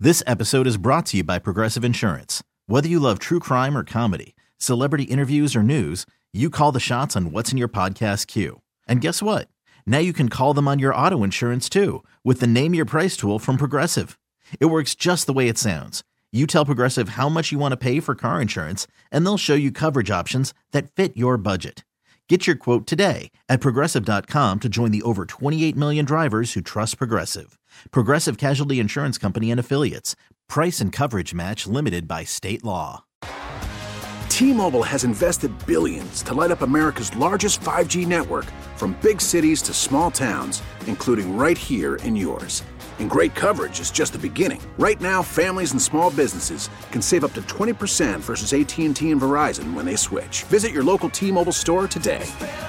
This episode is brought to you by Progressive Insurance. Whether you love true crime or comedy, celebrity interviews or news, you call the shots on what's in your podcast queue. And guess what? Now you can call them on your auto insurance too with the Name Your Price tool from Progressive. It works just the way it sounds. You tell Progressive how much you want to pay for car insurance, and they'll show you coverage options that fit your budget. Get your quote today at Progressive.com to join the over 28 million drivers who trust Progressive. Progressive Casualty Insurance Company and Affiliates. Price and coverage match limited by state law. T-Mobile has invested billions to light up America's largest 5G network, from big cities to small towns, including right here in yours. And great coverage is just the beginning. Right now, families and small businesses can save up to 20% versus AT&T and Verizon when they switch. Visit your local T-Mobile store today.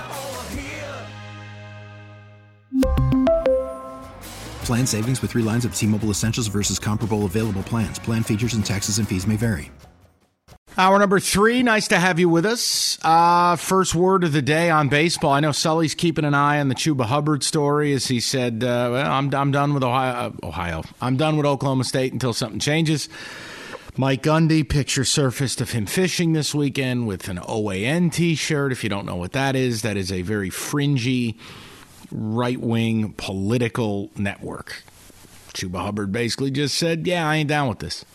Plan savings with 3 lines of T-Mobile Essentials versus comparable available plans. Plan features and taxes and fees may vary. Hour number 3, nice to have you with us. First word of the day on baseball. I know Sully's keeping an eye on the Chuba Hubbard story, as he said, well, I'm done with Ohio. I'm done with Oklahoma State until something changes. Mike Gundy, picture surfaced of him fishing this weekend with an OAN t-shirt. If you don't know what that is a very fringy, right-wing political network. Chuba Hubbard basically just said, yeah, I ain't down with this.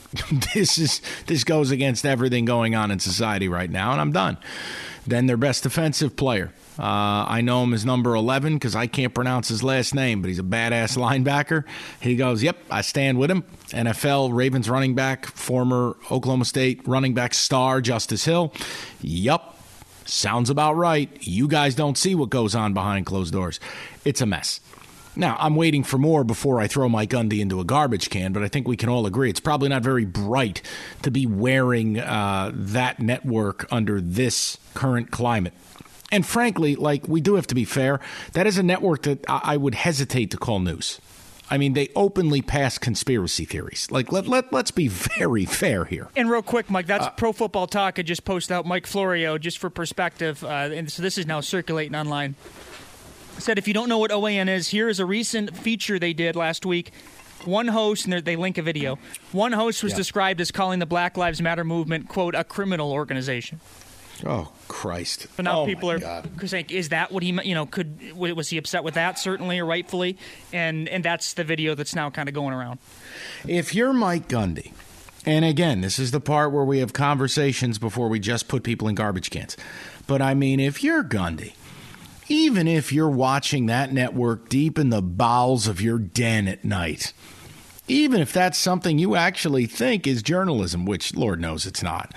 This goes against everything going on in society right now, and I'm done. Then their best defensive player. I know him as number 11 because I can't pronounce his last name, but he's a badass linebacker. He goes, yep, I stand with him. NFL Ravens running back, former Oklahoma State running back star Justice Hill. Yup, sounds about right. You guys don't see what goes on behind closed doors. It's a mess. Now, I'm waiting for more before I throw Mike Gundy into a garbage can, but I think we can all agree it's probably not very bright to be wearing that network under this current climate. And frankly, we do have to be fair, that is a network that I would hesitate to call news. I mean, they openly pass conspiracy theories. Let's be very fair here. And real quick, Mike, that's Pro Football Talk. I just posted out Mike Florio, just for perspective, and so this is now circulating online. Said, if you don't know what OAN is, here is a recent feature they did last week. One host, and they link a video, one host was described as calling the Black Lives Matter movement, quote, a criminal organization. Oh, Christ. So now people are saying, is that what he, was he upset with that, certainly, or rightfully? And that's the video that's now kind of going around. If you're Mike Gundy, and again, this is the part where we have conversations before we just put people in garbage cans. But I mean, if you're Gundy, even if you're watching that network deep in the bowels of your den at night, even if that's something you actually think is journalism, which Lord knows it's not,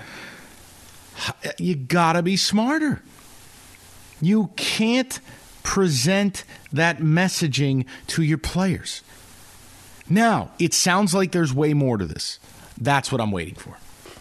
you gotta be smarter. You can't present that messaging to your players. Now, it sounds like there's way more to this. That's what I'm waiting for.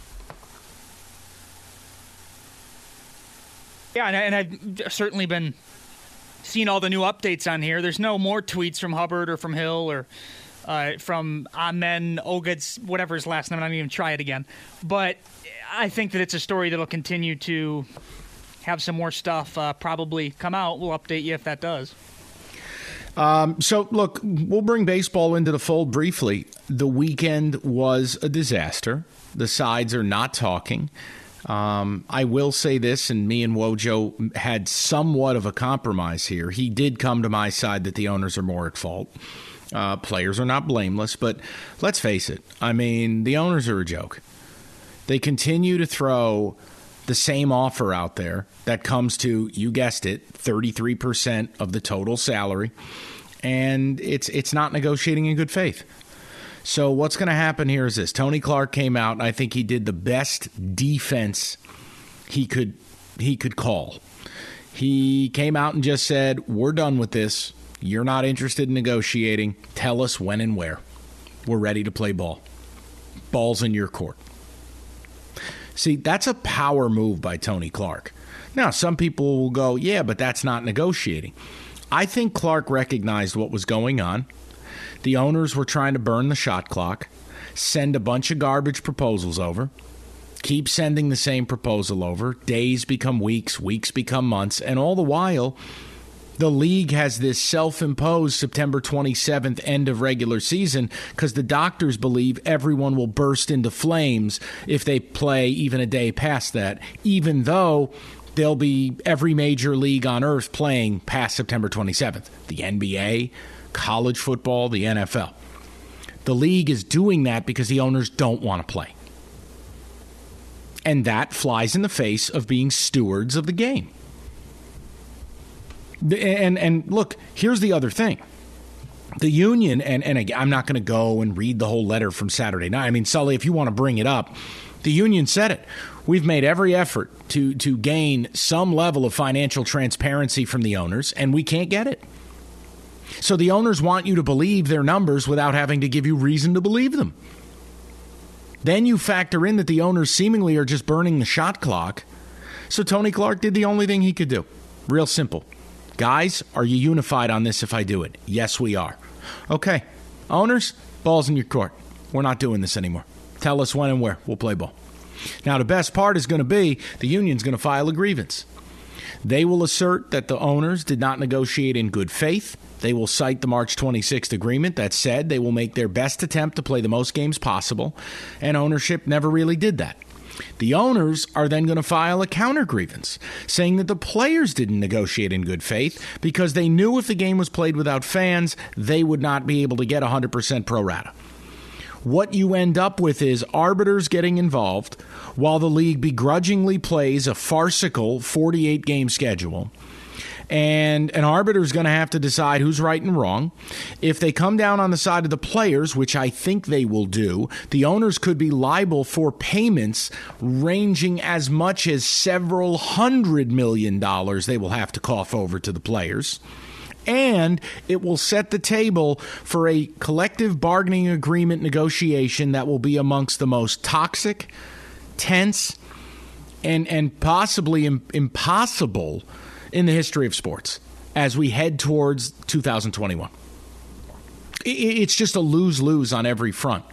Yeah, and I've certainly been seeing all the new updates on here. There's no more tweets from Hubbard or from Hill or from Amen Ogads, whatever his last name. I'm not even try it again. But I think that it's a story that'll continue to have some more stuff probably come out. We'll update you if that does. So, look, we'll bring baseball into the fold briefly. The weekend was a disaster. The sides are not talking. I will say this, and me and Wojo had somewhat of a compromise here. He did come to my side that the owners are more at fault. Players are not blameless, but let's face it. I mean, the owners are a joke. They continue to throw the same offer out there that comes to, you guessed it, 33% of the total salary, and it's not negotiating in good faith. So what's going to happen here is this. Tony Clark came out, and I think he did the best defense he could call. He came out and just said, we're done with this. You're not interested in negotiating. Tell us when and where. We're ready to play ball. Ball's in your court. See, that's a power move by Tony Clark. Now, some people will go, yeah, but that's not negotiating. I think Clark recognized what was going on. The owners were trying to burn the shot clock, send a bunch of garbage proposals over, keep sending the same proposal over. Days become weeks, weeks become months, and all the while, The league has this self-imposed September 27th end of regular season because the doctors believe everyone will burst into flames if they play even a day past that, even though there'll be every major league on earth playing past September 27th. The NBA, college football, the NFL. The league is doing that because the owners don't want to play. And that flies in the face of being stewards of the game. And look, here's the other thing. The union, and I'm not going to go and read the whole letter from Saturday night. I mean, Sully, if you want to bring it up, the union said it. We've made every effort to gain some level of financial transparency from the owners, and we can't get it. So the owners want you to believe their numbers without having to give you reason to believe them. Then you factor in that the owners seemingly are just burning the shot clock. So Tony Clark did the only thing he could do. Real simple. Guys, are you unified on this if I do it? Yes, we are. Okay. Owners, ball's in your court. We're not doing this anymore. Tell us when and where. We'll play ball. Now, the best part is going to be the union's going to file a grievance. They will assert that the owners did not negotiate in good faith. They will cite the March 26th agreement that said they will make their best attempt to play the most games possible, and ownership never really did that. The owners are then going to file a counter grievance, saying that the players didn't negotiate in good faith because they knew if the game was played without fans, they would not be able to get 100% pro rata. What you end up with is arbiters getting involved while the league begrudgingly plays a farcical 48-game schedule. And an arbiter is going to have to decide who's right and wrong. If they come down on the side of the players, which I think they will do, the owners could be liable for payments ranging as much as several $100 million they will have to cough over to the players. And it will set the table for a collective bargaining agreement negotiation that will be amongst the most toxic, tense, and possibly impossible in the history of sports as we head towards 2021. It's just a lose-lose on every front.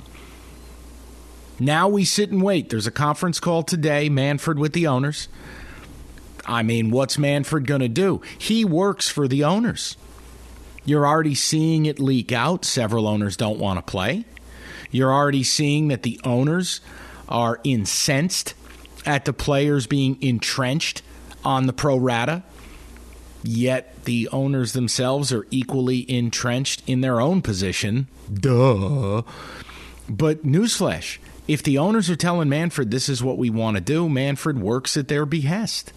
Now we sit and wait. There's a conference call today, Manfred with the owners. I mean, what's Manfred going to do? He works for the owners. You're already seeing it leak out. Several owners don't want to play. You're already seeing that the owners are incensed at the players being entrenched on the pro rata. Yet the owners themselves are equally entrenched in their own position. Duh. But newsflash, if the owners are telling Manfred this is what we want to do, Manfred works at their behest.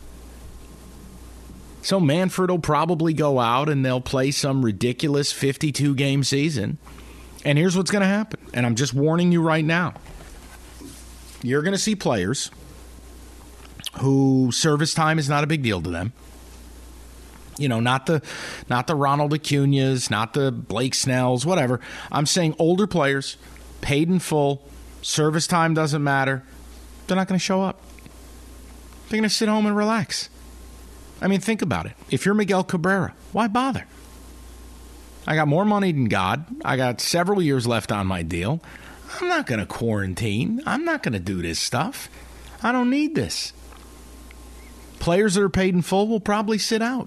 So Manfred will probably go out and they'll play some ridiculous 52-game season. And here's what's going to happen. And I'm just warning you right now. You're going to see players who service time is not a big deal to them. You know, not the Ronald Acuñas, not the Blake Snells, whatever. I'm saying older players, paid in full, service time doesn't matter. They're not going to show up. They're going to sit home and relax. I mean, think about it. If you're Miguel Cabrera, why bother? I got more money than God. I got several years left on my deal. I'm not going to quarantine. I'm not going to do this stuff. I don't need this. Players that are paid in full will probably sit out.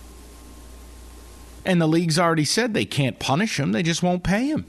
And the league's already said they can't punish him. They just won't pay him.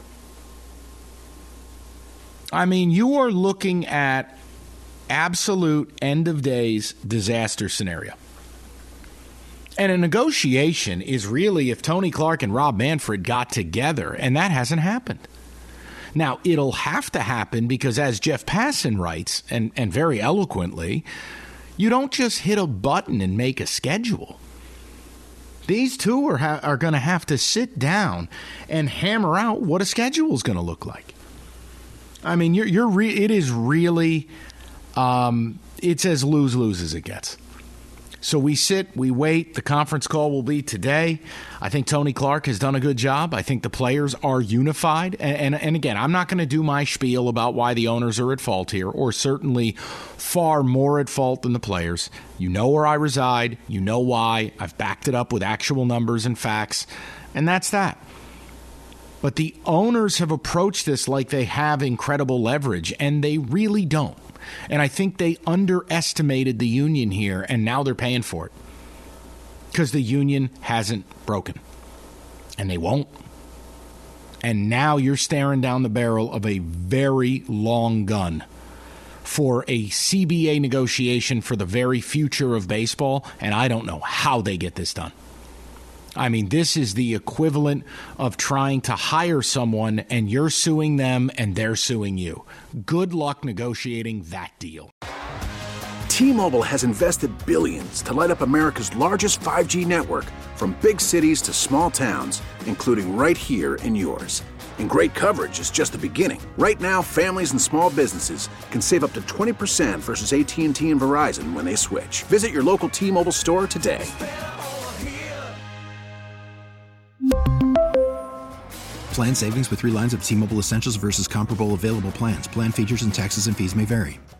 I mean, you are looking at absolute end-of-days disaster scenario. And a negotiation is really if Tony Clark and Rob Manfred got together, and that hasn't happened. Now, it'll have to happen because, as Jeff Passan writes, and very eloquently, you don't just hit a button and make a schedule. These two are going to have to sit down and hammer out what a schedule is going to look like. I mean, it is really, it's as lose-lose as it gets. So we sit, we wait. The conference call will be today. I think Tony Clark has done a good job. I think the players are unified. And again, I'm not going to do my spiel about why the owners are at fault here, or certainly far more at fault than the players. You know where I reside. You know why. I've backed it up with actual numbers and facts. And that's that. But the owners have approached this like they have incredible leverage, and they really don't. And I think they underestimated the union here, and now they're paying for it. because the union hasn't broken. And they won't. And now you're staring down the barrel of a very long gun for a CBA negotiation for the very future of baseball, and I don't know how they get this done. I mean, this is the equivalent of trying to hire someone and you're suing them and they're suing you. Good luck negotiating that deal. T-Mobile has invested billions to light up America's largest 5G network, from big cities to small towns, including right here in yours. And great coverage is just the beginning. Right now, families and small businesses can save up to 20% versus AT&T and Verizon when they switch. Visit your local T-Mobile store today. Plan savings with 3 lines of T-Mobile Essentials versus comparable available plans. Plan features and taxes and fees may vary.